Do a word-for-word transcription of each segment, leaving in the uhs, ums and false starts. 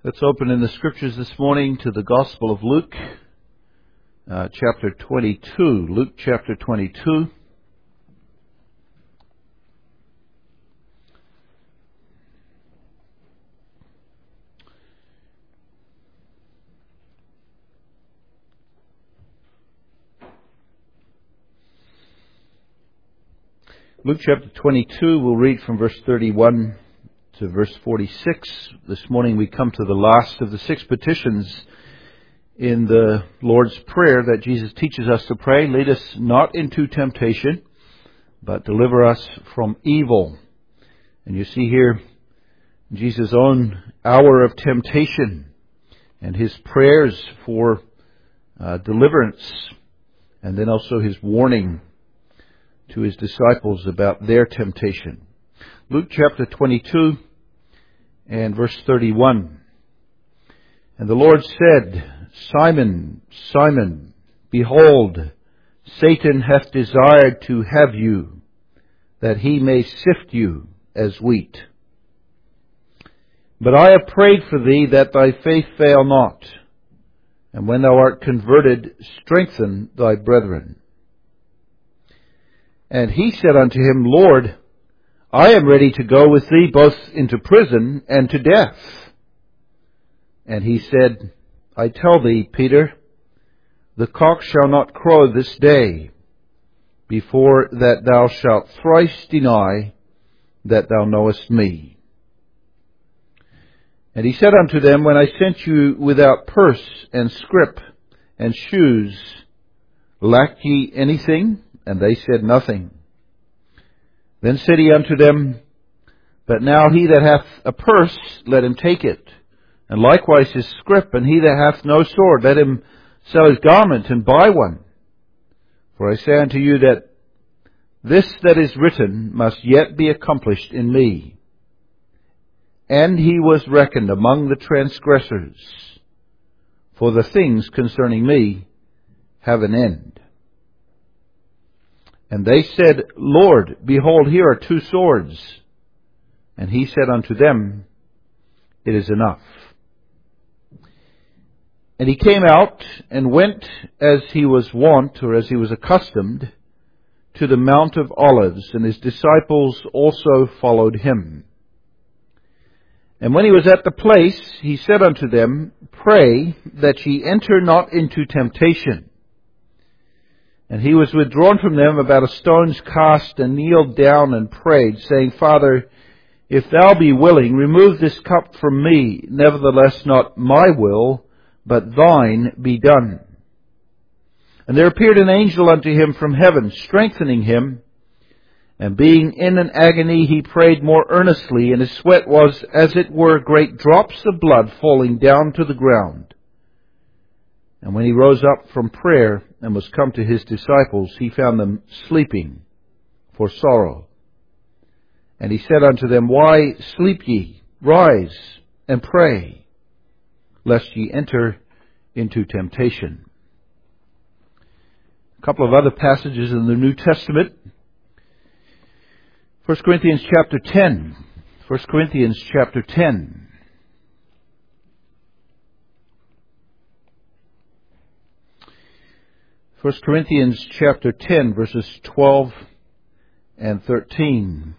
Let's open in the Scriptures this morning to the Gospel of Luke, uh, chapter twenty-two. Luke chapter twenty-two. Luke chapter twenty-two, we'll read from verse thirty-one to verse forty-six. This morning we come to the last of the six petitions in the Lord's Prayer that Jesus teaches us to pray. Lead us not into temptation, but deliver us from evil. And you see here Jesus' own hour of temptation and his prayers for uh, deliverance, and then also his warning to his disciples about their temptation. Luke chapter twenty-two and verse thirty-one. And the Lord said, Simon, Simon, behold, Satan hath desired to have you, that he may sift you as wheat. But I have prayed for thee that thy faith fail not, and when thou art converted, strengthen thy brethren. And he said unto him, Lord, I am ready to go with thee both into prison and to death. And he said, I tell thee, Peter, the cock shall not crow this day before that thou shalt thrice deny that thou knowest me. And he said unto them, When I sent you without purse and scrip and shoes, lack ye anything? And they said, Nothing. Then said he unto them, But now he that hath a purse, let him take it, and likewise his scrip, and he that hath no sword, let him sell his garment and buy one. For I say unto you that this that is written must yet be accomplished in me. And he was reckoned among the transgressors, for the things concerning me have an end. And they said, Lord, behold, here are two swords. And he said unto them, It is enough. And he came out and went as he was wont, or as he was accustomed, to the Mount of Olives, and his disciples also followed him. And when he was at the place, he said unto them, Pray that ye enter not into temptation. And he was withdrawn from them about a stone's cast, and kneeled down and prayed, saying, Father, if thou be willing, remove this cup from me. Nevertheless, not my will, but thine be done. And there appeared an angel unto him from heaven, strengthening him. And being in an agony, he prayed more earnestly, and his sweat was, as it were, great drops of blood falling down to the ground. And when he rose up from prayer and was come to his disciples, he found them sleeping for sorrow. And he said unto them, Why sleep ye? Rise and pray, lest ye enter into temptation. A couple of other passages in the New Testament. First Corinthians chapter ten. First Corinthians chapter ten. First Corinthians chapter ten, verses twelve and thirteen.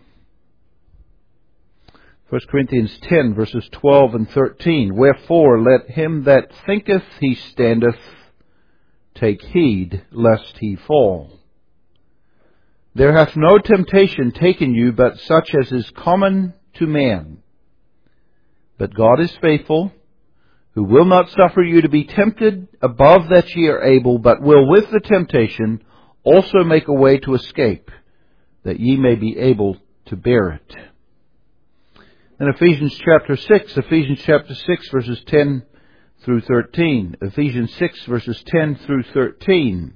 First Corinthians ten, verses twelve and thirteen. Wherefore let him that thinketh he standeth take heed lest he fall. There hath no temptation taken you but such as is common to man. But God is faithful, who will not suffer you to be tempted above that ye are able, but will with the temptation also make a way to escape, that ye may be able to bear it. In Ephesians chapter six, Ephesians chapter six, verses ten through thirteen. Ephesians six, verses ten through thirteen.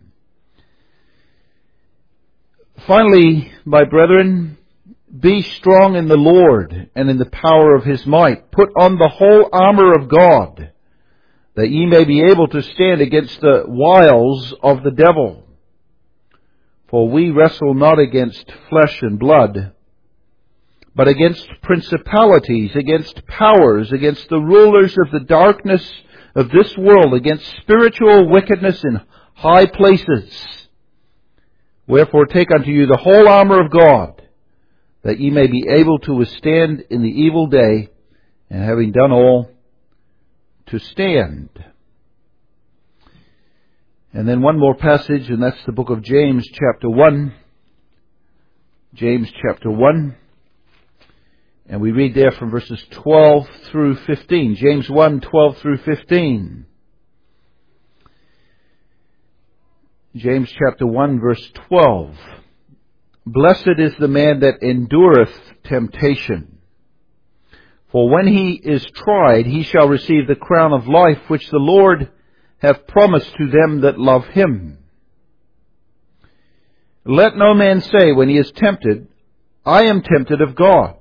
Finally, my brethren, be strong in the Lord and in the power of his might. Put on the whole armor of God, that ye may be able to stand against the wiles of the devil. For we wrestle not against flesh and blood, but against principalities, against powers, against the rulers of the darkness of this world, against spiritual wickedness in high places. Wherefore take unto you the whole armor of God, that ye may be able to withstand in the evil day, and having done all, to stand. And then one more passage, and that's the book of James, chapter one. James, chapter one. And we read there from verses twelve through fifteen. James one, twelve through fifteen. James chapter one, verse twelve. Blessed is the man that endureth temptation. For when he is tried, he shall receive the crown of life which the Lord hath promised to them that love him. Let no man say when he is tempted, I am tempted of God.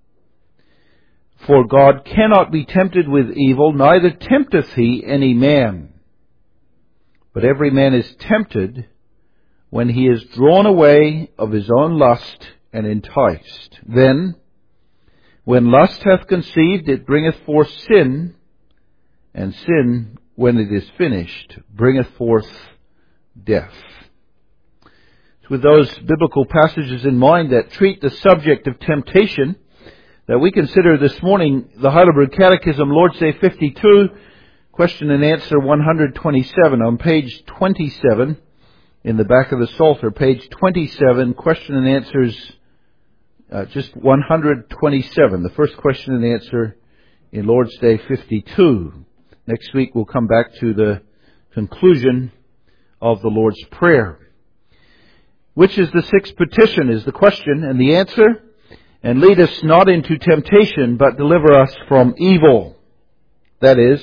For God cannot be tempted with evil, neither tempteth he any man. But every man is tempted when he is drawn away of his own lust and enticed. Then, when lust hath conceived, it bringeth forth sin, and sin, when it is finished, bringeth forth death. It's with those biblical passages in mind that treat the subject of temptation that we consider this morning the Heidelberg Catechism, Lord's Day fifty-two, question and answer one hundred twenty-seven, on page twenty-seven, in the back of the Psalter, page twenty-seven, question and answers, uh, just one hundred twenty-seven, the first question and answer in Lord's Day fifty-two. Next week we'll come back to the conclusion of the Lord's Prayer. Which is the sixth petition is the question, and the answer, and lead us not into temptation, but deliver us from evil. That is,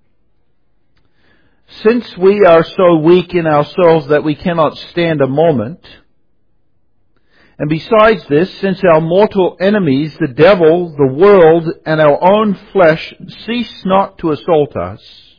since we are so weak in ourselves that we cannot stand a moment, and besides this, since our mortal enemies, the devil, the world, and our own flesh, cease not to assault us,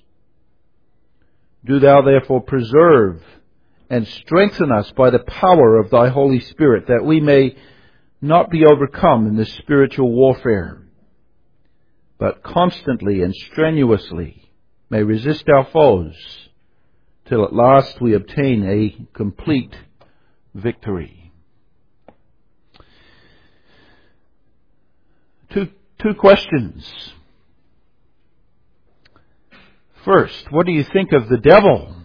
do thou therefore preserve and strengthen us by the power of thy Holy Spirit, that we may not be overcome in this spiritual warfare, but constantly and strenuously may resist our foes, till at last we obtain a complete victory. Two, two questions. First, what do you think of the devil?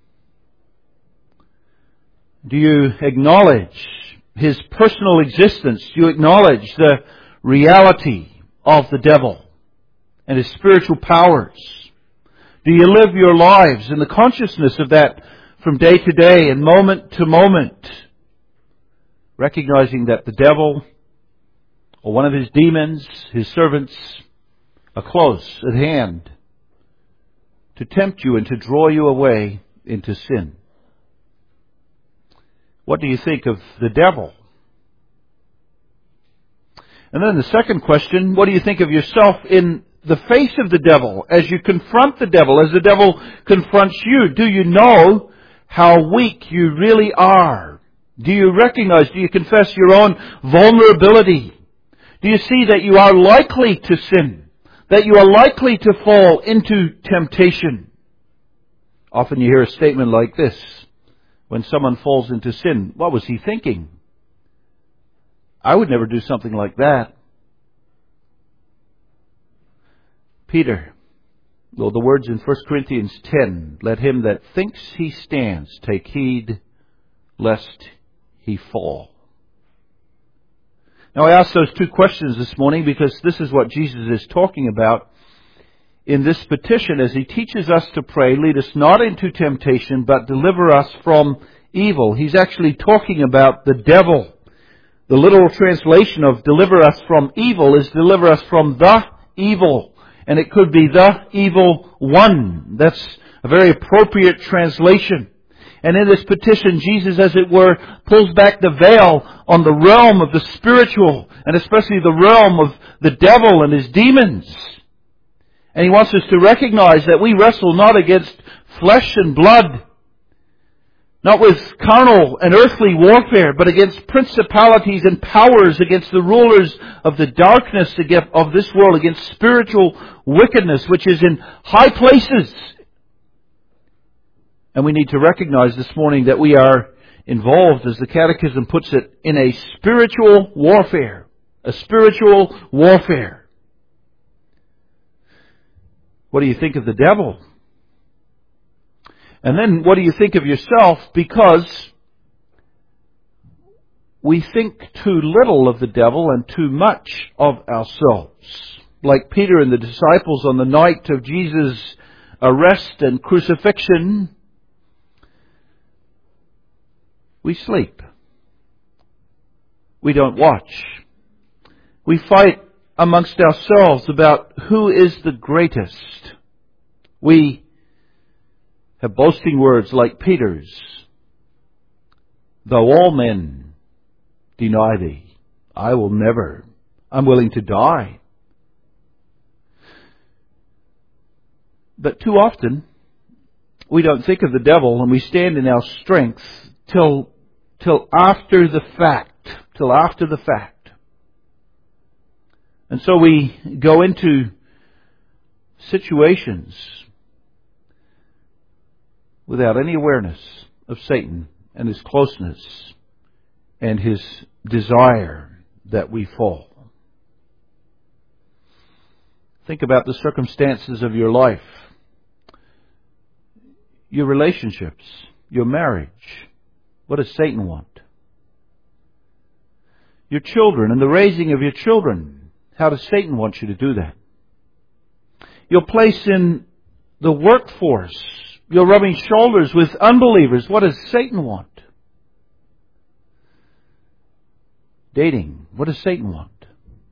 Do you acknowledge his personal existence? Do you acknowledge the reality of the devil and his spiritual powers? Do you live your lives in the consciousness of that from day to day and moment to moment, recognizing that the devil or one of his demons, his servants, are close at hand to tempt you and to draw you away into sin? What do you think of the devil? And then the second question, what do you think of yourself in the face of the devil as you confront the devil, as the devil confronts you? Do you know how weak you really are? Do you recognize, do you confess your own vulnerability? Do you see that you are likely to sin? That you are likely to fall into temptation? Often you hear a statement like this. When someone falls into sin, what was he thinking? I would never do something like that. Peter, well, the words in First Corinthians ten, let him that thinks he stands take heed lest he fall. Now I asked those two questions this morning because this is what Jesus is talking about in this petition as he teaches us to pray, lead us not into temptation, but deliver us from evil. He's actually talking about the devil. The literal translation of deliver us from evil is deliver us from the evil. And it could be the evil one. That's a very appropriate translation. And in this petition, Jesus, as it were, pulls back the veil on the realm of the spiritual, and especially the realm of the devil and his demons. And he wants us to recognize that we wrestle not against flesh and blood, Not with carnal and earthly warfare, but against principalities and powers, against the rulers of the darkness of this world, against spiritual wickedness which is in high places. And we need to recognize this morning that we are involved, as the Catechism puts it, in a spiritual warfare. A spiritual warfare. What do you think of the devil? And then what do you think of yourself? Because we think too little of the devil and too much of ourselves. Like Peter and the disciples on the night of Jesus' arrest and crucifixion, we sleep. We don't watch. We fight amongst ourselves about who is the greatest. We have boasting words like Peter's. Though all men deny thee, I will never. I'm willing to die. But too often, we don't think of the devil and we stand in our strength till, till after the fact. Till after the fact. And so we go into situations without any awareness of Satan and his closeness and his desire that we fall. Think about the circumstances of your life, your relationships, your marriage. What does Satan want? Your children and the raising of your children. How does Satan want you to do that? Your place in the workforce. You're rubbing shoulders with unbelievers. What does Satan want? Dating. What does Satan want?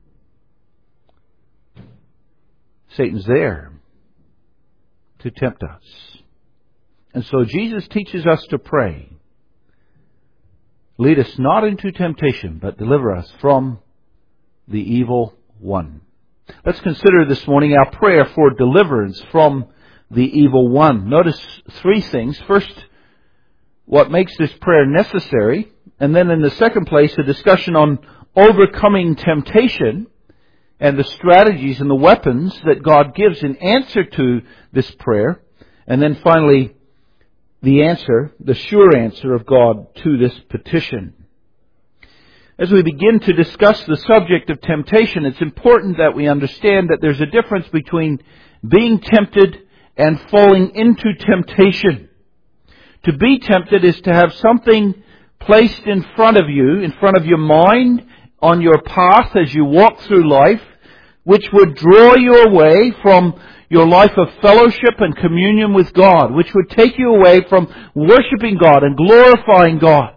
Satan's there to tempt us. And so Jesus teaches us to pray. Lead us not into temptation, but deliver us from the evil one. Let's consider this morning our prayer for deliverance from the evil one. Notice three things. First, what makes this prayer necessary. And then in the second place, a discussion on overcoming temptation and the strategies and the weapons that God gives in answer to this prayer. And then finally, the answer, the sure answer of God to this petition. As we begin to discuss the subject of temptation, it's important that we understand that there's a difference between being tempted and falling into temptation. To be tempted is to have something placed in front of you, in front of your mind, on your path as you walk through life, which would draw you away from your life of fellowship and communion with God, which would take you away from worshiping God and glorifying God.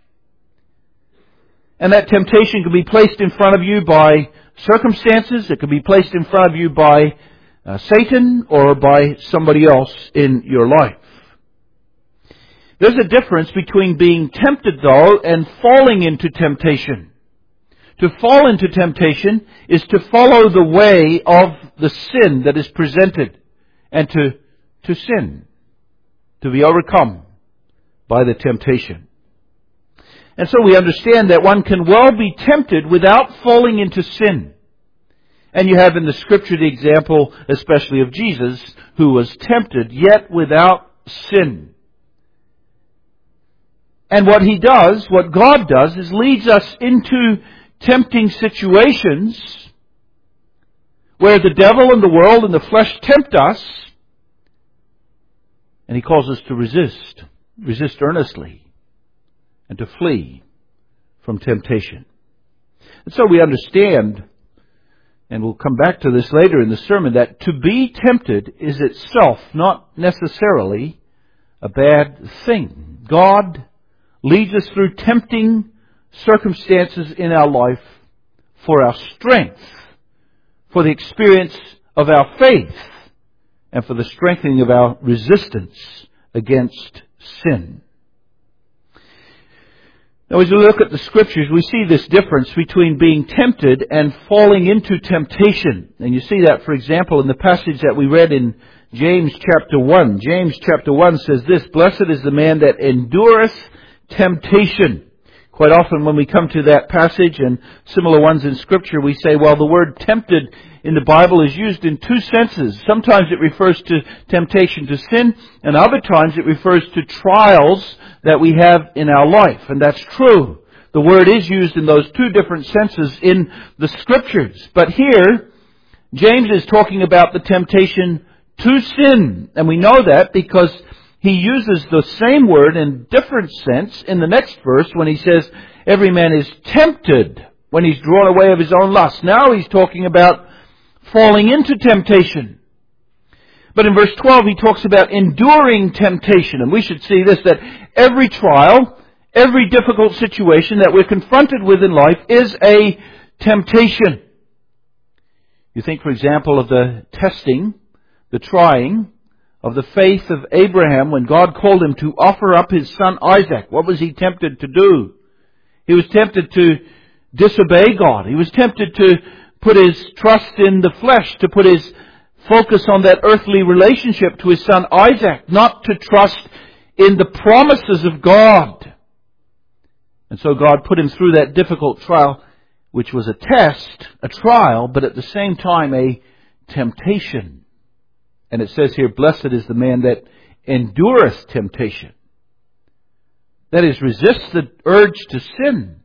And that temptation can be placed in front of you by circumstances. It can be placed in front of you by uh, Satan or by somebody else in your life. There's a difference between being tempted, though, and falling into temptation. To fall into temptation is to follow the way of the sin that is presented and to, to sin, to be overcome by the temptation. And so we understand that one can well be tempted without falling into sin. And you have in the Scripture the example, especially of Jesus, who was tempted, yet without sin. And what He does, what God does, is leads us into tempting situations where the devil and the world and the flesh tempt us, and He calls us to resist, resist earnestly, and to flee from temptation. And so we understand, and we'll come back to this later in the sermon, that to be tempted is itself not necessarily a bad thing. God leads us through tempting circumstances in our life for our strength, for the experience of our faith, and for the strengthening of our resistance against sin. Now, as we look at the Scriptures, we see this difference between being tempted and falling into temptation. And you see that, for example, in the passage that we read in James chapter one. James chapter one says this, "Blessed is the man that endureth temptation." Quite often when we come to that passage and similar ones in Scripture, we say, well, the word tempted in the Bible is used in two senses. Sometimes it refers to temptation to sin, and other times it refers to trials that we have in our life. And that's true. The word is used in those two different senses in the Scriptures. But here, James is talking about the temptation to sin. And we know that because he uses the same word in different sense in the next verse when he says, every man is tempted when he's drawn away of his own lust. Now he's talking about falling into temptation. But in verse twelve he talks about enduring temptation. And we should see this, that every trial, every difficult situation that we're confronted with in life is a temptation. You think, for example, of the testing, the trying of the faith of Abraham when God called him to offer up his son Isaac. What was he tempted to do? He was tempted to disobey God. He was tempted to put his trust in the flesh, to put his focus on that earthly relationship to his son Isaac, not to trust in the promises of God. And so God put him through that difficult trial, which was a test, a trial, but at the same time a temptation. And it says here, blessed is the man that endureth temptation. That is, resists the urge to sin.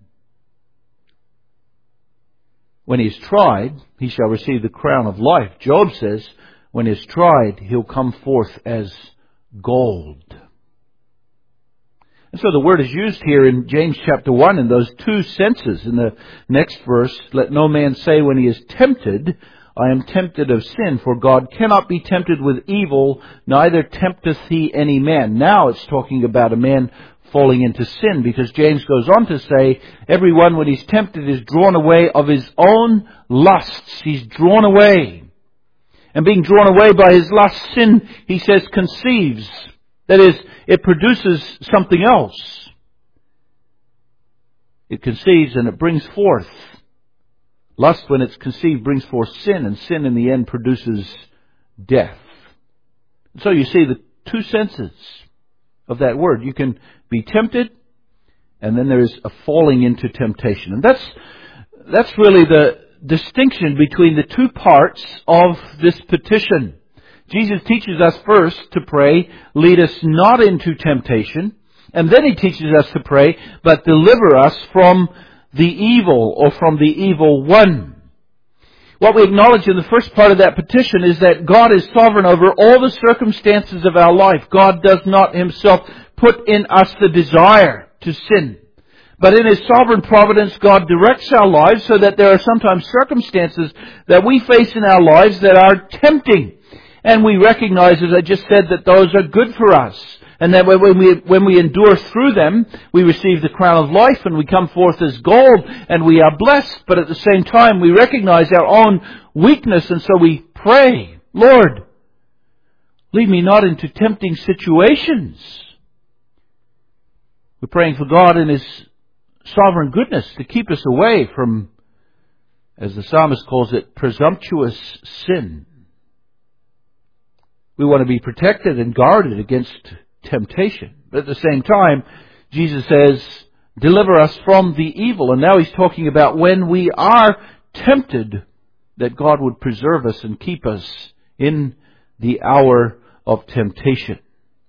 When he is tried, he shall receive the crown of life. Job says, when he is tried, he'll come forth as gold. And so the word is used here in James chapter one in those two senses. In the next verse, let no man say when he is tempted, I am tempted of sin, for God cannot be tempted with evil, neither tempteth he any man. Now it's talking about a man falling into sin, because James goes on to say, everyone when he's tempted is drawn away of his own lusts. He's drawn away. And being drawn away by his lust, sin, he says, conceives. That is, it produces something else. It conceives and it brings forth. Lust, when it's conceived, brings forth sin, and sin in the end produces death. So you see the two senses of that word. You can be tempted, and then there's a falling into temptation. And that's that's really the distinction between the two parts of this petition. Jesus teaches us first to pray, lead us not into temptation, and then he teaches us to pray, but deliver us from the evil, or from the evil one. What we acknowledge in the first part of that petition is that God is sovereign over all the circumstances of our life. God does not himself put in us the desire to sin. But in his sovereign providence, God directs our lives so that there are sometimes circumstances that we face in our lives that are tempting. And we recognize, as I just said, that those are good for us. And that when we, when we endure through them, we receive the crown of life and we come forth as gold and we are blessed. But at the same time, we recognize our own weakness, and so we pray, Lord, lead me not into tempting situations. We're praying for God in his sovereign goodness to keep us away from, as the psalmist calls it, presumptuous sin. We want to be protected and guarded against temptation. But at the same time, Jesus says, deliver us from the evil. And now he's talking about when we are tempted, that God would preserve us and keep us in the hour of temptation.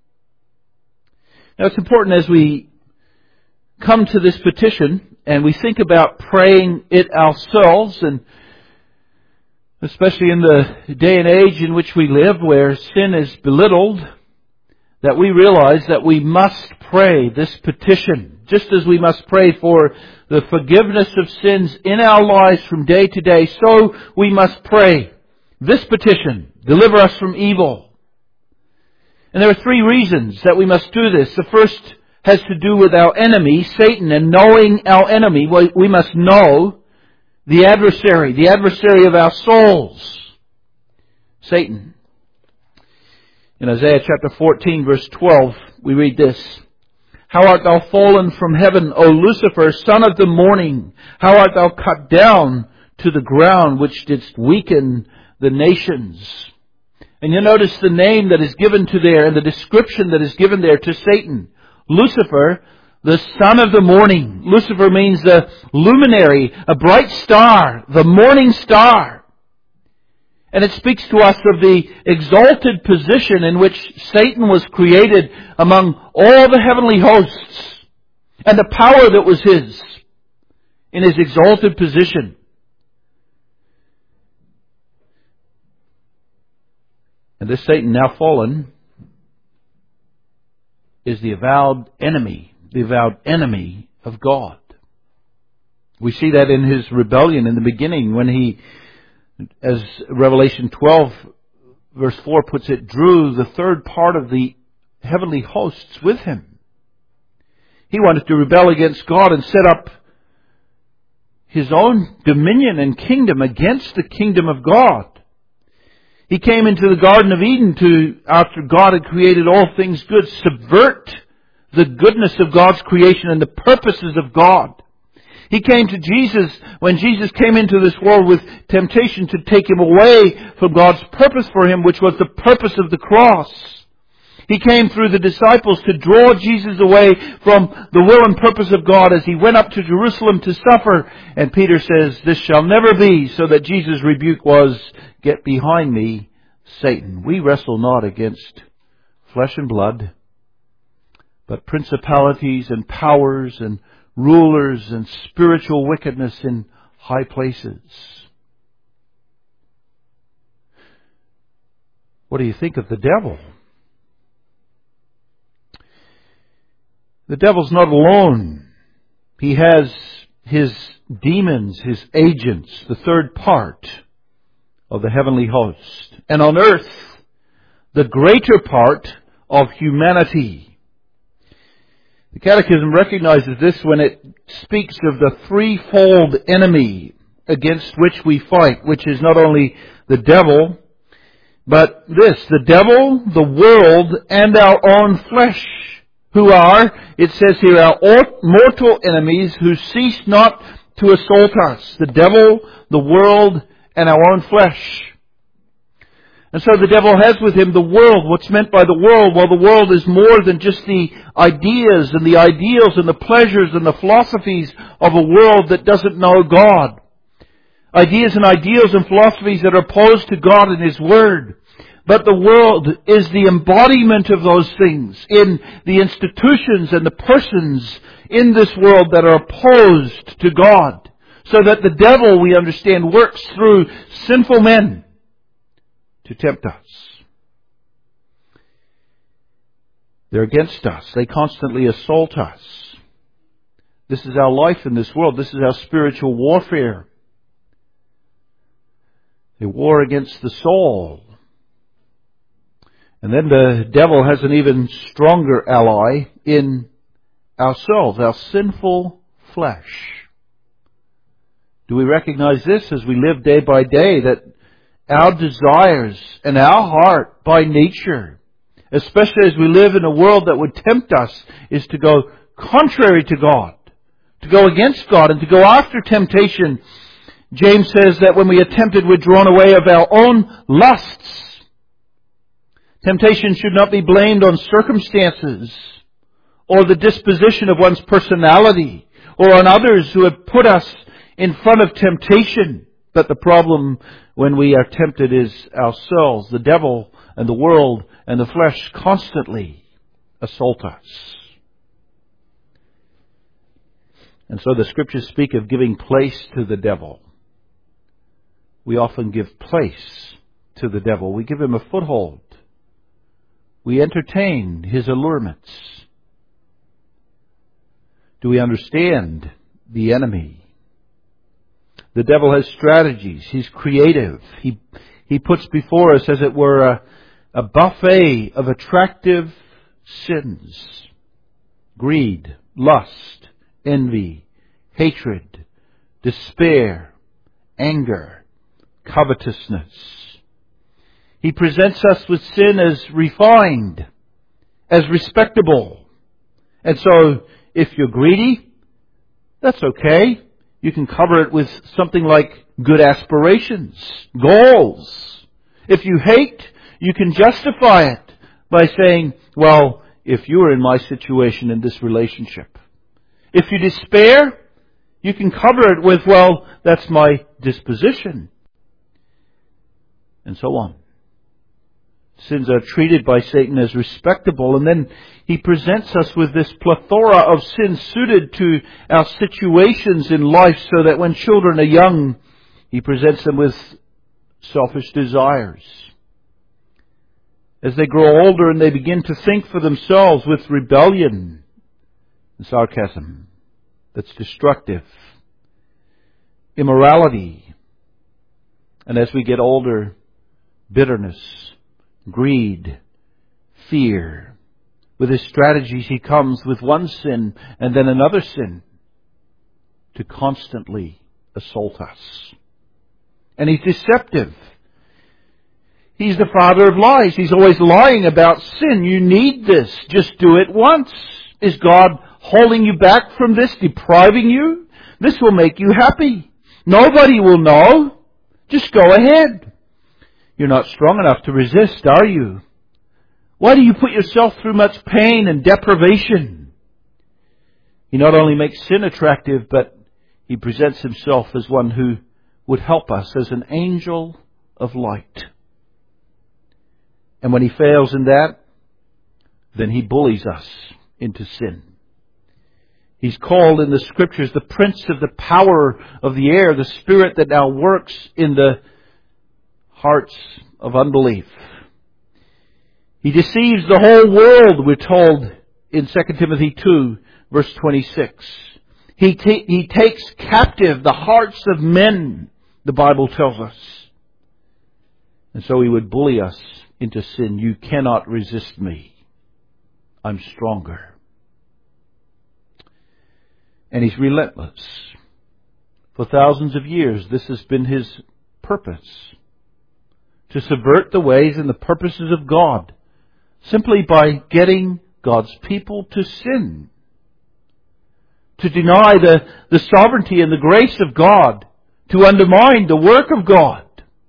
Now it's important as we come to this petition and we think about praying it ourselves, and especially in the day and age in which we live where sin is belittled, that we realize that we must pray this petition. Just as we must pray for the forgiveness of sins in our lives from day to day, so we must pray this petition, deliver us from evil. And there are three reasons that we must do this. The first has to do with our enemy, Satan, and knowing our enemy. We must know the adversary, the adversary of our souls, Satan. In Isaiah chapter fourteen, verse twelve, we read this. How art thou fallen from heaven, O Lucifer, son of the morning? How art thou cut down to the ground, which didst weaken the nations? And you notice the name that is given to there and the description that is given there to Satan. Lucifer, the son of the morning. Lucifer means the luminary, a bright star, the morning star. And it speaks to us of the exalted position in which Satan was created among all the heavenly hosts, and the power that was his in his exalted position. And this Satan, now fallen, is the avowed enemy, the avowed enemy of God. We see that in his rebellion in the beginning when he, as Revelation twelve verse four puts it, drew the third part of the heavenly hosts with him. He wanted to rebel against God and set up his own dominion and kingdom against the kingdom of God. He came into the Garden of Eden to, after God had created all things good, subvert the goodness of God's creation and the purposes of God. He came to Jesus when Jesus came into this world with temptation to take him away from God's purpose for him, which was the purpose of the cross. He came through the disciples to draw Jesus away from the will and purpose of God as he went up to Jerusalem to suffer. And Peter says, "This shall never be," so that Jesus' rebuke was, "Get behind me, Satan. We wrestle not against flesh and blood, but principalities and powers and rulers and spiritual wickedness in high places." What do you think of the devil? The devil's not alone. He has his demons, his agents, the third part of the heavenly host. And on earth, the greater part of humanity. The Catechism recognizes this when it speaks of the threefold enemy against which we fight, which is not only the devil, but this, the devil, the world, and our own flesh, who are, it says here, our mortal enemies who cease not to assault us. The devil, the world, and our own flesh. And so the devil has with him the world. What's meant by the world? Well, the world is more than just the ideas and the ideals and the pleasures and the philosophies of a world that doesn't know God. Ideas and ideals and philosophies that are opposed to God and His Word. But the world is the embodiment of those things in the institutions and the persons in this world that are opposed to God. So that the devil, we understand, works through sinful men to tempt us. They're against us. They constantly assault us. This is our life in this world. This is our spiritual warfare. They war against the soul. And then the devil has an even stronger ally in ourselves, our sinful flesh. Do we recognize this as we live day by day, that our desires and our heart by nature, especially as we live in a world that would tempt us, is to go contrary to God, to go against God and to go after temptation. James says that when we are tempted, we're drawn away of our own lusts. Temptation should not be blamed on circumstances or the disposition of one's personality or on others who have put us in front of temptation. But the problem when we are tempted is ourselves. The devil and the world and the flesh constantly assault us. And so the Scriptures speak of giving place to the devil. We often give place to the devil. We give him a foothold. We entertain his allurements. Do we understand the enemy? The devil has strategies. He's creative. He he puts before us, as it were, a, a buffet of attractive sins. Greed, lust, envy, hatred, despair, anger, covetousness. He presents us with sin as refined, as respectable, And so, if you're greedy, that's okay. You can cover it with something like good aspirations, goals. If you hate, you can justify it by saying, well, if you were in my situation in this relationship. If you despair, you can cover it with, well, that's my disposition. And so on. Sins are treated by Satan as respectable, and then he presents us with this plethora of sins suited to our situations in life, so that when children are young, he presents them with selfish desires. As they grow older and they begin to think for themselves, with rebellion and sarcasm that's destructive, immorality, and as we get older, bitterness, greed, fear. With his strategies, he comes with one sin and then another sin to constantly assault us. And he's deceptive. He's the father of lies. He's always lying about sin. You need this. Just do it once. Is God holding you back from this, depriving you? This will make you happy. Nobody will know. Just go ahead. You're not strong enough to resist, are you? Why do you put yourself through much pain and deprivation? He not only makes sin attractive, but he presents himself as one who would help us, as an angel of light. And when he fails in that, then he bullies us into sin. He's called in the Scriptures the prince of the power of the air, the spirit that now works in the hearts of unbelief. He deceives the whole world, we're told in Second Timothy two, verse twenty-six. He, ta- he takes captive the hearts of men, the Bible tells us. And so he would bully us into sin. You cannot resist me. I'm stronger. And he's relentless. For thousands of years, this has been his purpose. To subvert the ways and the purposes of God, simply by getting God's people to sin. To deny the, the sovereignty and the grace of God. To undermine the work of God.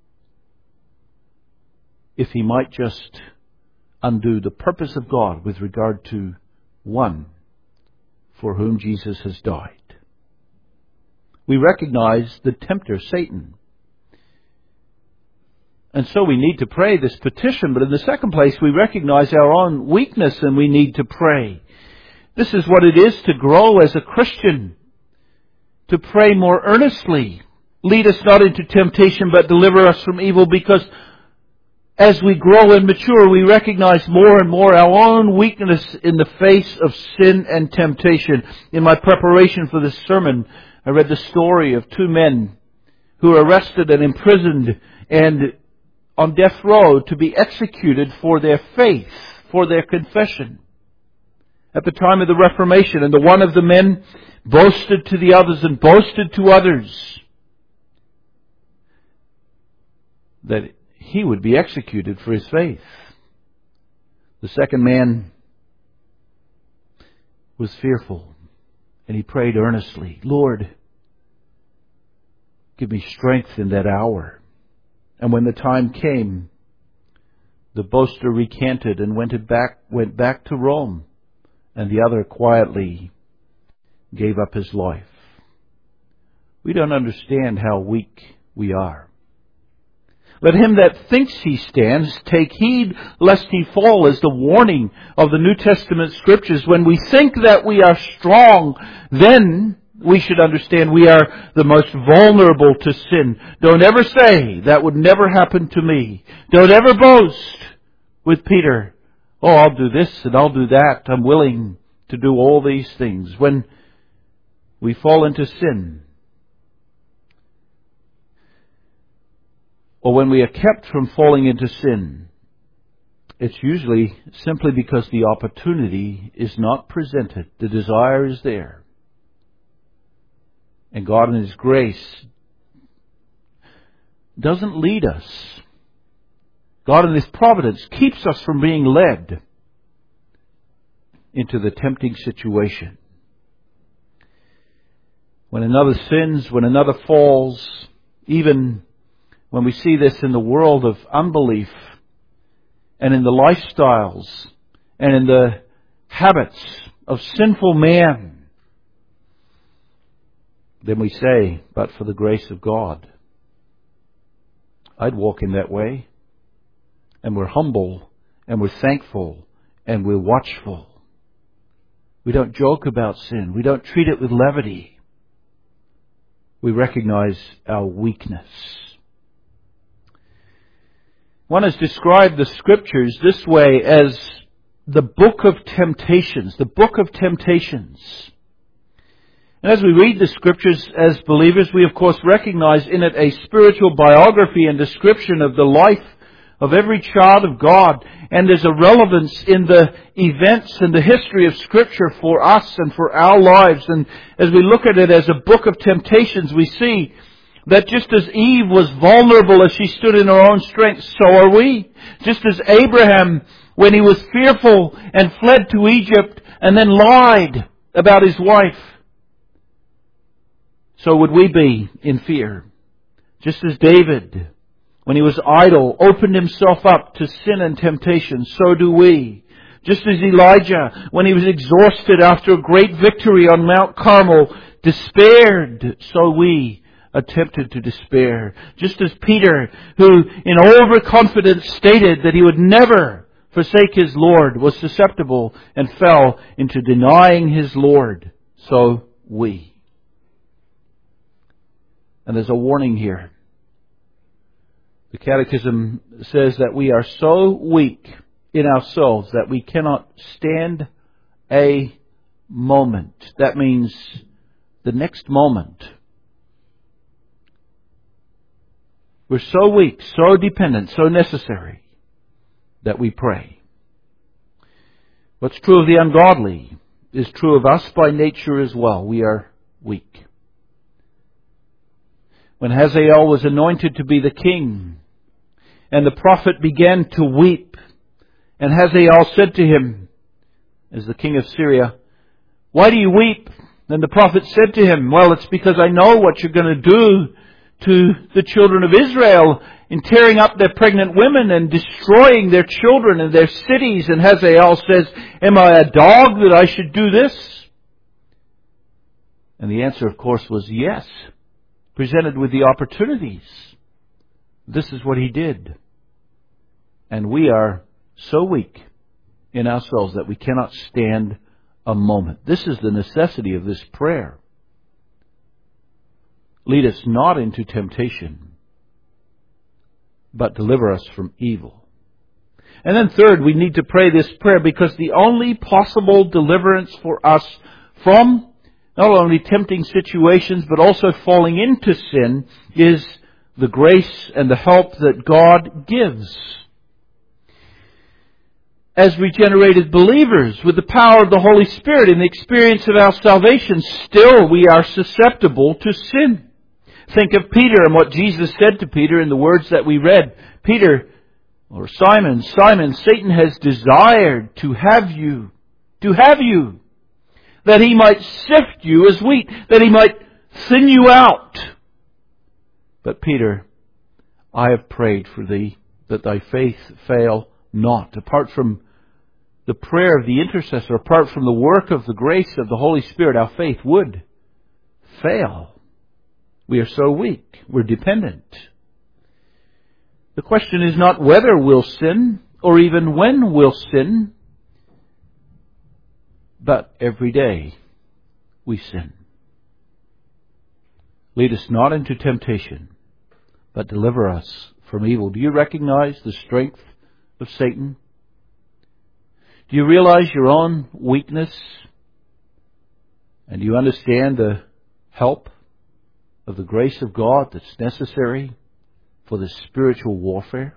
If he might just undo the purpose of God with regard to one for whom Jesus has died. We recognize the tempter, Satan. And so we need to pray this petition. But in the second place, we recognize our own weakness and we need to pray. This is what it is to grow as a Christian. To pray more earnestly. Lead us not into temptation, but deliver us from evil. Because as we grow and mature, we recognize more and more our own weakness in the face of sin and temptation. In my preparation for this sermon, I read the story of two men who were arrested and imprisoned and on death row to be executed for their faith, for their confession. At the time of the Reformation, and the one of the men boasted to the others and boasted to others that he would be executed for his faith. The second man was fearful, and he prayed earnestly, Lord, give me strength in that hour. And when the time came, the boaster recanted and went back, went back to Rome, and the other quietly gave up his life. We don't understand how weak we are. Let him that thinks he stands take heed lest he fall, is the warning of the New Testament Scriptures. When we think that we are strong, then we should understand we are the most vulnerable to sin. Don't ever say, that would never happen to me. Don't ever boast with Peter. Oh, I'll do this and I'll do that. I'm willing to do all these things. When we fall into sin, or when we are kept from falling into sin, it's usually simply because the opportunity is not presented. The desire is there. And God in His grace doesn't lead us. God in His providence keeps us from being led. into the tempting situation. When another sins, when another falls, even when we see this in the world of unbelief and in the lifestyles and in the habits of sinful man, then we say, but for the grace of God, I'd walk in that way. And we're humble, and we're thankful, and we're watchful. We don't joke about sin. We don't treat it with levity. We recognize our weakness. One has described the Scriptures this way as the book of temptations, the book of temptations. And as we read the Scriptures as believers, we of course recognize in it a spiritual biography and description of the life of every child of God. And there's a relevance in the events and the history of Scripture for us and for our lives. And as we look at it as a book of temptations, we see that just as Eve was vulnerable as she stood in her own strength, so are we. Just as Abraham, when he was fearful and fled to Egypt and then lied about his wife, so would we be in fear. Just as David, when he was idle, opened himself up to sin and temptation, so do we. Just as Elijah, when he was exhausted after a great victory on Mount Carmel, despaired, so we are tempted to despair. Just as Peter, who in overconfidence stated that he would never forsake his Lord, was susceptible and fell into denying his Lord, so we. And there's a warning here. The Catechism says that we are so weak in ourselves that we cannot stand a moment. That means the next moment. We're so weak, so dependent, so necessary that we pray. What's true of the ungodly is true of us by nature as well. We are weak. When Hazael was anointed to be the king, and the prophet began to weep, and Hazael said to him, as the king of Syria, "Why do you weep?" And the prophet said to him, "Well, it's because I know what you're going to do to the children of Israel in tearing up their pregnant women and destroying their children and their cities." And Hazael says, "Am I a dog that I should do this?" And the answer, of course, was yes. Presented with the opportunities, this is what he did. And we are so weak in ourselves that we cannot stand a moment. This is the necessity of this prayer. Lead us not into temptation, but deliver us from evil. And then third, we need to pray this prayer because the only possible deliverance for us from not only tempting situations, but also falling into sin, is the grace and the help that God gives. As regenerated believers, with the power of the Holy Spirit and the experience of our salvation, still we are susceptible to sin. Think of Peter and what Jesus said to Peter in the words that we read. Peter, or Simon, Simon, Satan has desired to have you, to have you, that he might sift you as wheat, that he might thin you out. But Peter, I have prayed for thee, that thy faith fail not. Apart from the prayer of the intercessor, apart from the work of the grace of the Holy Spirit, our faith would fail. We are so weak. We're dependent. The question is not whether we'll sin, or even when we'll sin, but every day we sin. Lead us not into temptation, but deliver us from evil. Do you recognize the strength of Satan? Do you realize your own weakness? And do you understand the help of the grace of God that's necessary for this spiritual warfare?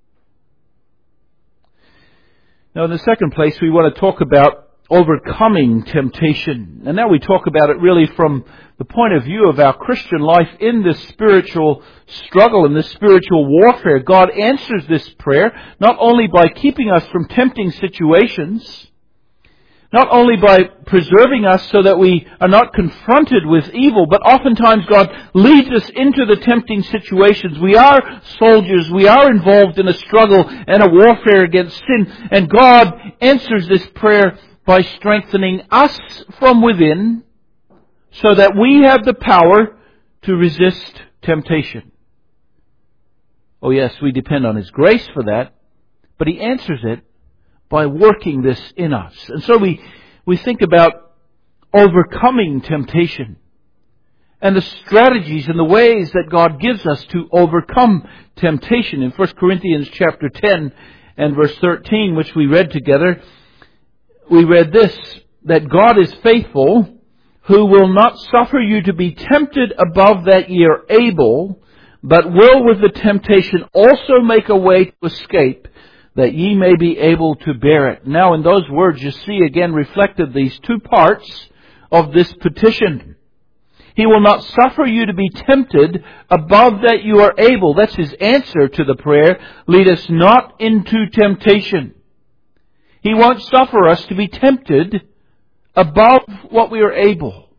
Now, in the second place, we want to talk about overcoming temptation. And now we talk about it really from the point of view of our Christian life in this spiritual struggle, in this spiritual warfare. God answers this prayer not only by keeping us from tempting situations, Not only by preserving us so that we are not confronted with evil, but oftentimes God leads us into the tempting situations. We are soldiers. We are involved in a struggle and a warfare against sin. And God answers this prayer by strengthening us from within so that we have the power to resist temptation. Oh yes, we depend on His grace for that, but He answers it by working this in us. And so we, we think about overcoming temptation and the strategies and the ways that God gives us to overcome temptation. In First Corinthians chapter ten and verse thirteen, which we read together, we read this, that God is faithful, who will not suffer you to be tempted above that ye are able, but will with the temptation also make a way to escape, that ye may be able to bear it. Now in those words you see again reflected these two parts of this petition. He will not suffer you to be tempted above that you are able. That's His answer to the prayer. Lead us not into temptation. He won't suffer us to be tempted above what we are able.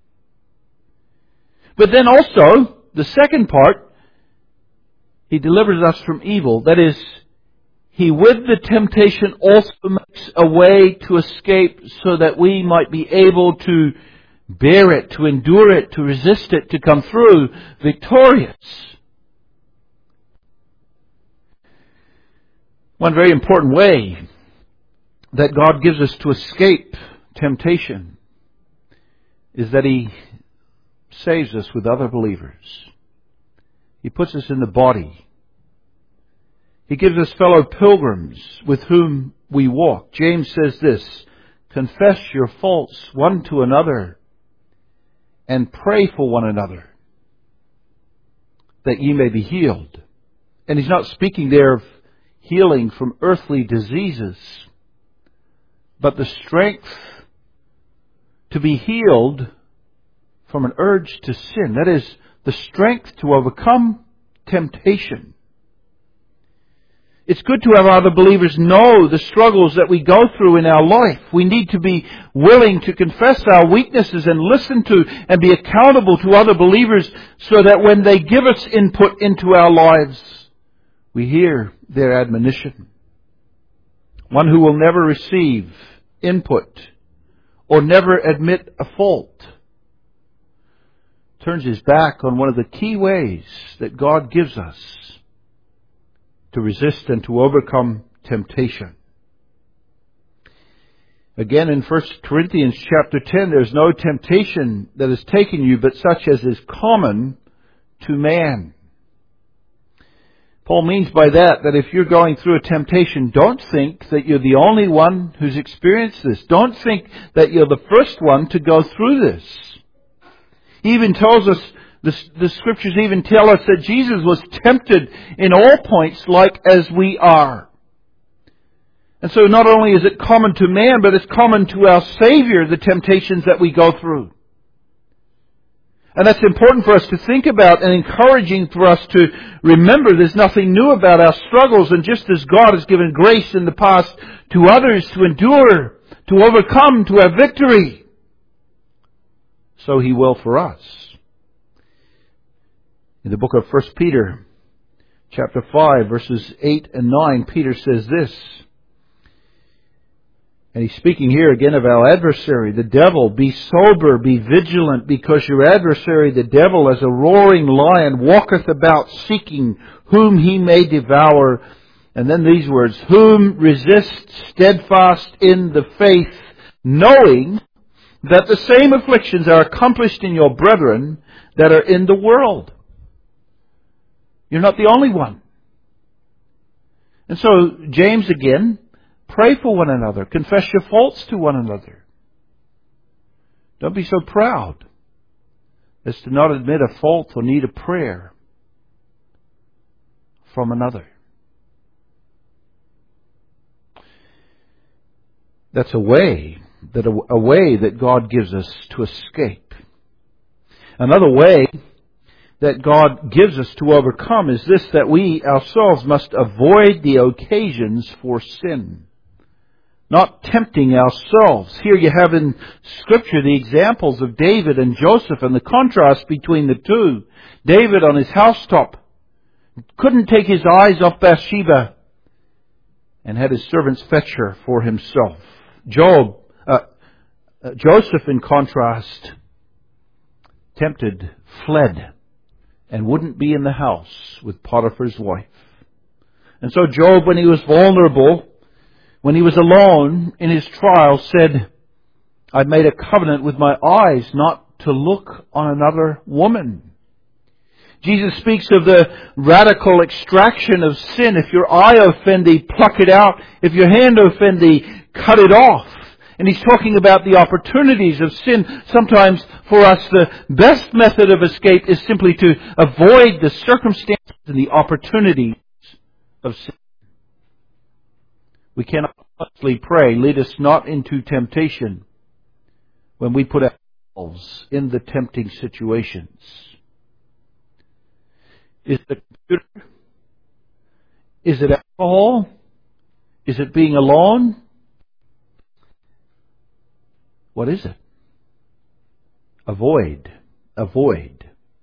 But then also, the second part, He delivers us from evil. That is, He with the temptation also makes a way to escape so that we might be able to bear it, to endure it, to resist it, to come through victorious. One very important way that God gives us to escape temptation is that He saves us with other believers. He puts us in the body. He gives us fellow pilgrims with whom we walk. James says this, confess your faults one to another and pray for one another that ye may be healed. And he's not speaking there of healing from earthly diseases, but the strength to be healed from an urge to sin. That is, the strength to overcome temptation. It's good to have other believers know the struggles that we go through in our life. We need to be willing to confess our weaknesses and listen to and be accountable to other believers so that when they give us input into our lives, we hear their admonition. One who will never receive input or never admit a fault turns his back on one of the key ways that God gives us to resist and to overcome temptation. Again, in First Corinthians chapter ten, there's no temptation that has taken you but such as is common to man. Paul means by that that if you're going through a temptation, don't think that you're the only one who's experienced this. Don't think that you're the first one to go through this. He even tells us, the, the Scriptures even tell us that Jesus was tempted in all points like as we are. And so not only is it common to man, but it's common to our Savior, the temptations that we go through. And that's important for us to think about and encouraging for us to remember there's nothing new about our struggles. And just as God has given grace in the past to others to endure, to overcome, to have victory, so He will for us. In the book of First Peter, chapter five, verses eight and nine, Peter says this. And he's speaking here again of our adversary, the devil. Be sober, be vigilant, because your adversary, the devil, as a roaring lion, walketh about seeking whom he may devour. And then these words, whom resist steadfast in the faith, knowing that the same afflictions are accomplished in your brethren that are in the world. You're not the only one. And so, James again, pray for one another. Confess your faults to one another. Don't be so proud as to not admit a fault or need a prayer from another. That's a way that a, a way that God gives us to escape. Another way that God gives us to overcome is this, that we ourselves must avoid the occasions for sin. not tempting ourselves. Here you have in Scripture the examples of David and Joseph and the contrast between the two. David on his housetop couldn't take his eyes off Bathsheba and had his servants fetch her for himself. Job, uh, uh, Joseph, in contrast, tempted, fled, and wouldn't be in the house with Potiphar's wife. And so Job, when he was vulnerable, when he was alone in his trial, said, "I made a covenant with my eyes not to look on another woman." Jesus speaks of the radical extraction of sin. If your eye offend thee, pluck it out. If your hand offend thee, cut it off. And he's talking about the opportunities of sin. Sometimes for us the best method of escape is simply to avoid the circumstances and the opportunities of sin. We cannot honestly pray, "Lead us not into temptation," when we put ourselves in the tempting situations. Is it the computer? Is it alcohol? Is it being alone? What is it? Avoid. Avoid.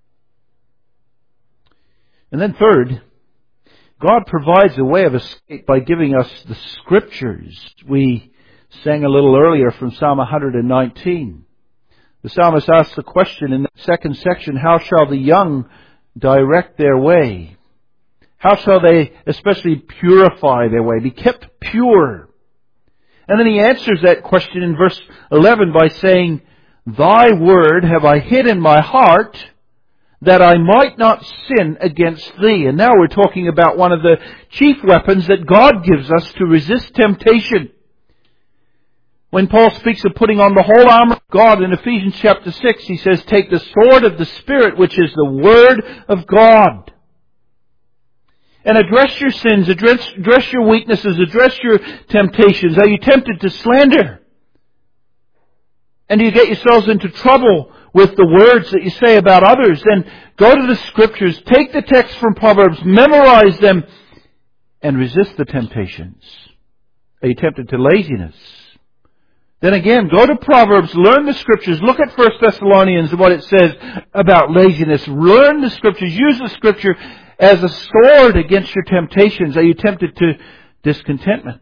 And then third, God provides a way of escape by giving us the Scriptures. We sang a little earlier from Psalm one hundred nineteen. The psalmist asks the question in the second section, "How shall the young direct their way? How shall they especially purify their way, be kept pure?" And then he answers that question in verse eleven by saying, "Thy word have I hid in my heart, that I might not sin against thee." And now we're talking about one of the chief weapons that God gives us to resist temptation. When Paul speaks of putting on the whole armor of God in Ephesians chapter six, he says, "Take the sword of the Spirit, which is the Word of God." And address your sins, address, address your weaknesses, address your temptations. Are you tempted to slander? And do you get yourselves into trouble with the words that you say about others? Then go to the Scriptures, take the text from Proverbs, memorize them, and resist the temptations. Are you tempted to laziness? Then again, go to Proverbs, learn the Scriptures, look at First Thessalonians and what it says about laziness. Learn the Scriptures, use the Scripture as a sword against your temptations. Are you tempted to discontentment?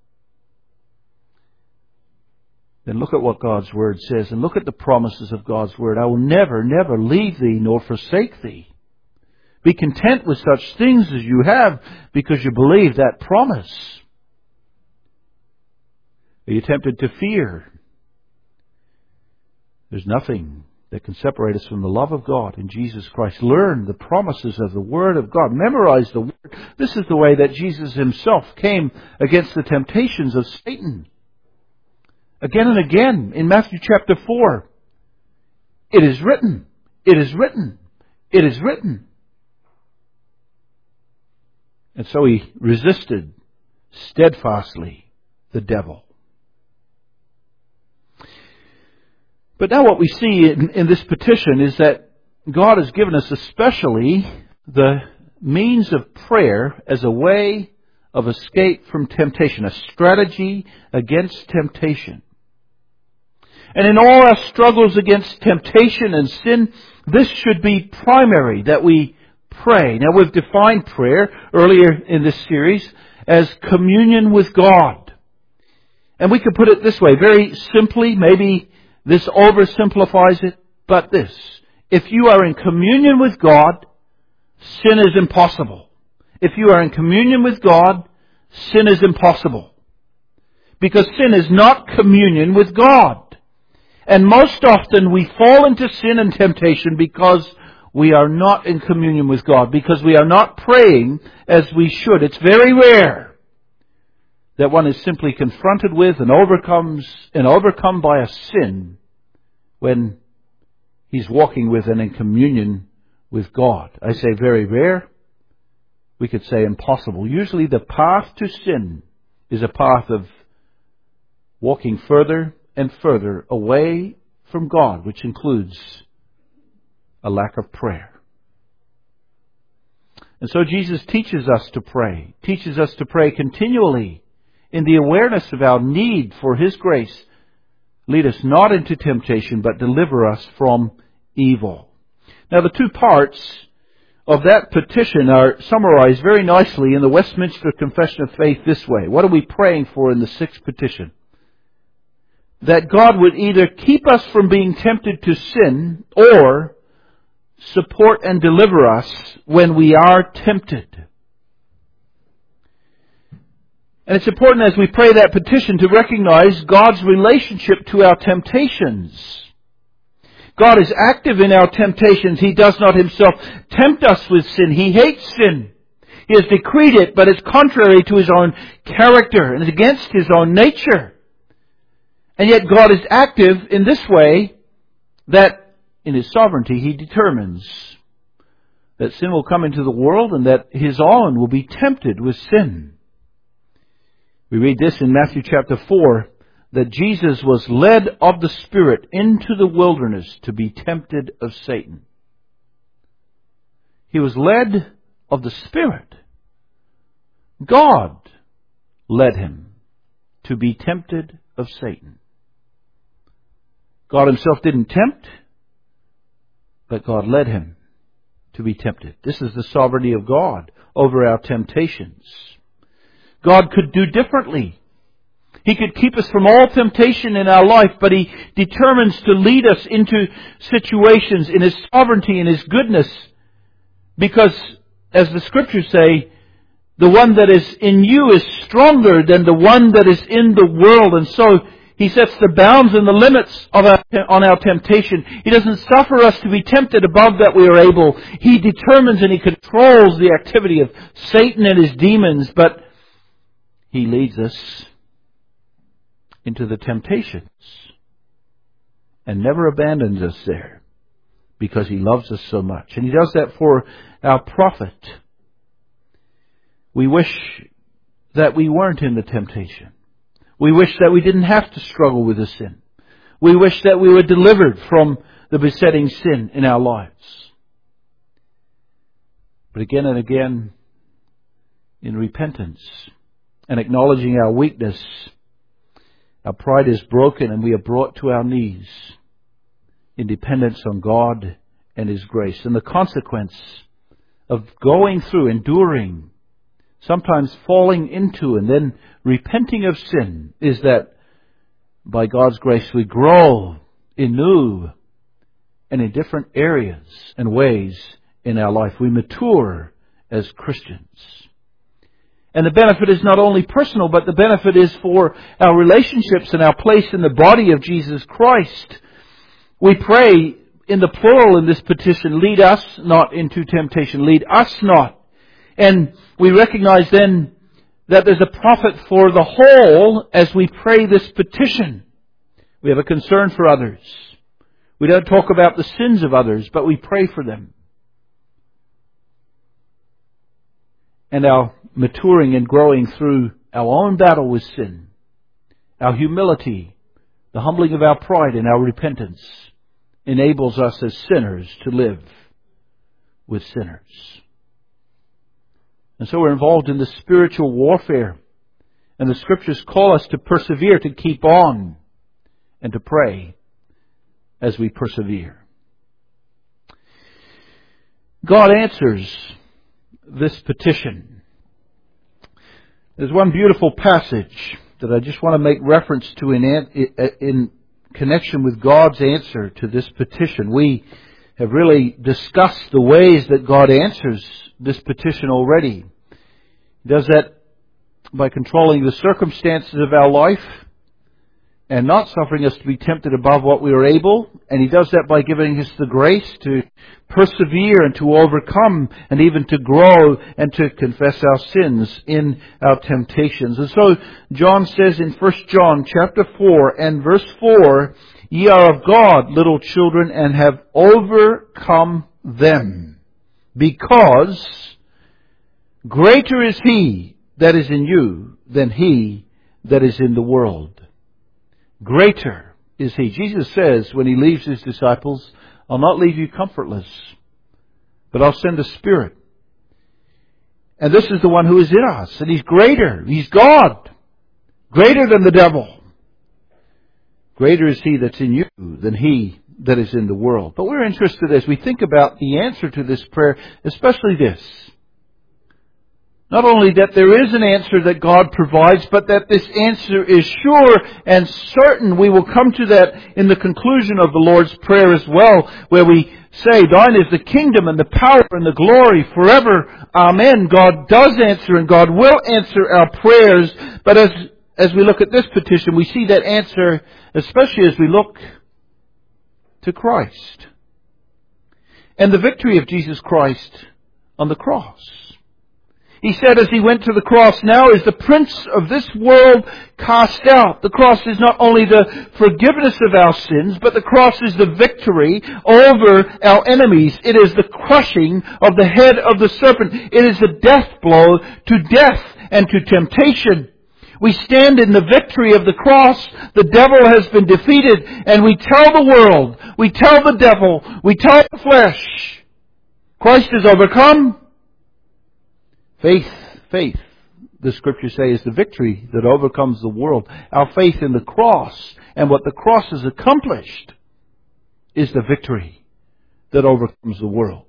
Then look at what God's Word says and look at the promises of God's Word. "I will never, never leave thee nor forsake thee." Be content with such things as you have because you believe that promise. Are you tempted to fear? There's nothing that can separate us from the love of God in Jesus Christ. Learn the promises of the Word of God. Memorize the Word. This is the way that Jesus Himself came against the temptations of Satan. Again and again in Matthew chapter four. It is written. It is written. It is written. And so He resisted steadfastly the devil. But now what we see in, in this petition is that God has given us especially the means of prayer as a way of escape from temptation, a strategy against temptation. And in all our struggles against temptation and sin, this should be primary, that we pray. Now we've defined prayer earlier in this series as communion with God. And we could put it this way, very simply, maybe this oversimplifies it, but this: if you are in communion with God, sin is impossible. If you are in communion with God, sin is impossible. Because sin is not communion with God. And most often we fall into sin and temptation because we are not in communion with God, because we are not praying as we should. It's very rare that one is simply confronted with and overcomes and overcome by a sin when he's walking with and in communion with God. I say very rare. We could say impossible. Usually the path to sin is a path of walking further and further away from God, which includes a lack of prayer. And so Jesus teaches us to pray, teaches us to pray continually in the awareness of our need for His grace, lead us not into temptation, but deliver us from evil. Now, the two parts of that petition are summarized very nicely in the Westminster Confession of Faith this way. What are we praying for in the sixth petition? That God would either keep us from being tempted to sin or support and deliver us when we are tempted. And it's important as we pray that petition to recognize God's relationship to our temptations. God is active in our temptations. He does not Himself tempt us with sin. He hates sin. He has decreed it, but it's contrary to His own character and is against His own nature. And yet God is active in this way that in His sovereignty He determines that sin will come into the world and that His own will be tempted with sin. We read this in Matthew chapter four, that Jesus was led of the Spirit into the wilderness to be tempted of Satan. He was led of the Spirit. God led Him to be tempted of Satan. God Himself didn't tempt, but God led Him to be tempted. This is the sovereignty of God over our temptations. God could do differently. He could keep us from all temptation in our life, but He determines to lead us into situations in His sovereignty and His goodness. Because, as the Scriptures say, the one that is in you is stronger than the one that is in the world. And so He sets the bounds and the limits of our, on our temptation. He doesn't suffer us to be tempted above that we are able. He determines and He controls the activity of Satan and his demons, but He leads us into the temptations and never abandons us there because He loves us so much. And He does that for our profit. We wish that we weren't in the temptation. We wish that we didn't have to struggle with the sin. We wish that we were delivered from the besetting sin in our lives. But again and again, in repentance and acknowledging our weakness, our pride is broken and we are brought to our knees in dependence on God and His grace. And the consequence of going through, enduring, sometimes falling into and then repenting of sin is that by God's grace we grow in new and in different areas and ways in our life. We mature as Christians. And the benefit is not only personal, but the benefit is for our relationships and our place in the body of Jesus Christ. We pray in the plural in this petition, lead us not into temptation, lead us not. And we recognize then that there's a profit for the whole as we pray this petition. We have a concern for others. We don't talk about the sins of others, but we pray for them. And our maturing and growing through our own battle with sin, our humility, the humbling of our pride and our repentance enables us as sinners to live with sinners. And so we're involved in the spiritual warfare. And the Scriptures call us to persevere, to keep on, and to pray as we persevere. God answers this petition. There's one beautiful passage that I just want to make reference to in, in connection with God's answer to this petition. We have really discussed the ways that God answers this petition already. He does that by controlling the circumstances of our life and not suffering us to be tempted above what we are able. And He does that by giving us the grace to persevere and to overcome and even to grow and to confess our sins in our temptations. And so John says in First John chapter four and verse four, ye are of God, little children, and have overcome them, because greater is He that is in you than he that is in the world. Greater is He. Jesus says when He leaves His disciples, I'll not leave you comfortless, but I'll send the Spirit. And this is the one who is in us. And He's greater. He's God. greater than the devil. Greater is He that's in you than he that is in the world. But we're interested as we think about the answer to this prayer, especially this. Not only that there is an answer that God provides, but that this answer is sure and certain. We will come to that in the conclusion of the Lord's Prayer as well, where we say, Thine is the kingdom and the power and the glory forever. Amen. God does answer and God will answer our prayers. But as, as we look at this petition, we see that answer, especially as we look to Christ and the victory of Jesus Christ on the cross. He said as He went to the cross, now is the prince of this world cast out. The cross is not only the forgiveness of our sins, but the cross is the victory over our enemies. It is the crushing of the head of the serpent. It is the death blow to death and to temptation. We stand in the victory of the cross. The devil has been defeated, and we tell the world, we tell the devil, we tell the flesh, Christ is overcome. Faith, faith, the Scriptures say, is the victory that overcomes the world. Our faith in the cross and what the cross has accomplished is the victory that overcomes the world.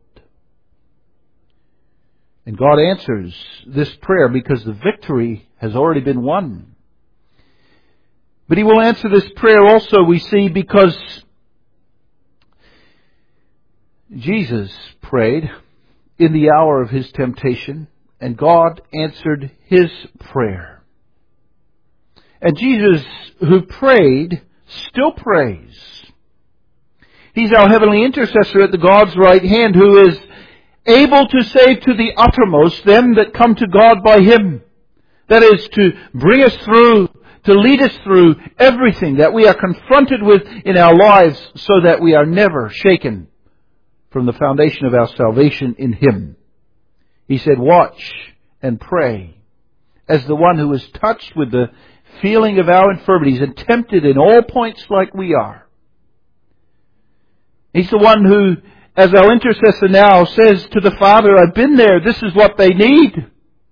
And God answers this prayer because the victory has already been won. But He will answer this prayer also, we see, because Jesus prayed in the hour of His temptation, and God answered His prayer. And Jesus, who prayed, still prays. He's our heavenly intercessor at the God's right hand, who is able to save to the uttermost them that come to God by Him. That is, to bring us through, to lead us through everything that we are confronted with in our lives, so that we are never shaken from the foundation of our salvation in Him. He said, watch and pray as the one who is touched with the feeling of our infirmities and tempted in all points like we are. He's the one who, as our intercessor now, says to the Father, I've been there, this is what they need.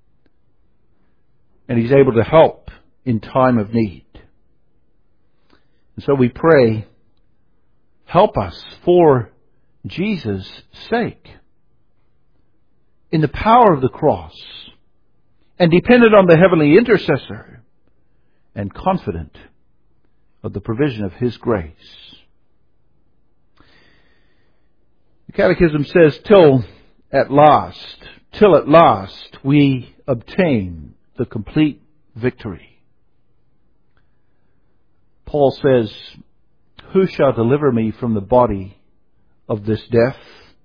And He's able to help in time of need. And so we pray, help us for Jesus' sake, in the power of the cross, and dependent on the heavenly intercessor, and confident of the provision of His grace. The Catechism says, till at last, till at last we obtain the complete victory. Paul says, who shall deliver me from the body of this death?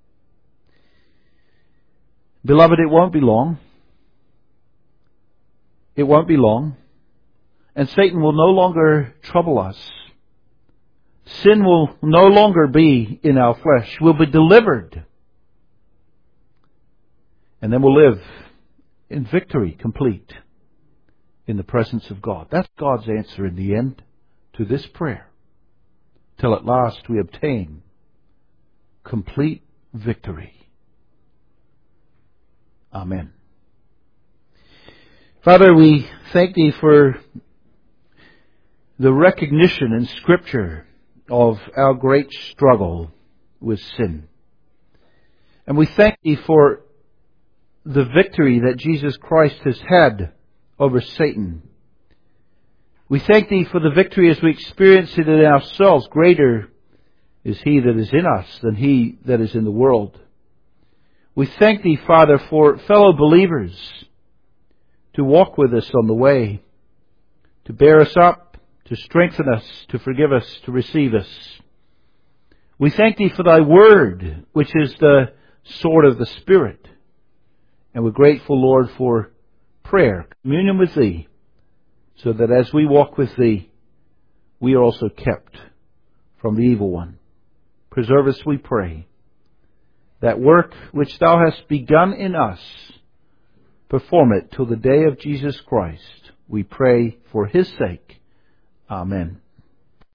Beloved, it won't be long. It won't be long. And Satan will no longer trouble us. Sin will no longer be in our flesh. We'll be delivered. And then we'll live in victory complete in the presence of God. That's God's answer in the end to this prayer. Till at last we obtain complete victory. Amen. Father, we thank Thee for the recognition in Scripture of our great struggle with sin. And we thank Thee for the victory that Jesus Christ has had over Satan. We thank Thee for the victory as we experience it in ourselves. Greater is He that is in us than he that is in the world. We thank Thee, Father, for fellow believers to walk with us on the way, to bear us up, to strengthen us, to forgive us, to receive us. We thank Thee for Thy Word, which is the sword of the Spirit. And we're grateful, Lord, for prayer, communion with Thee, so that as we walk with Thee, we are also kept from the evil one. Preserve us, we pray. That work which Thou hast begun in us, perform it till the day of Jesus Christ. We pray for His sake. Amen.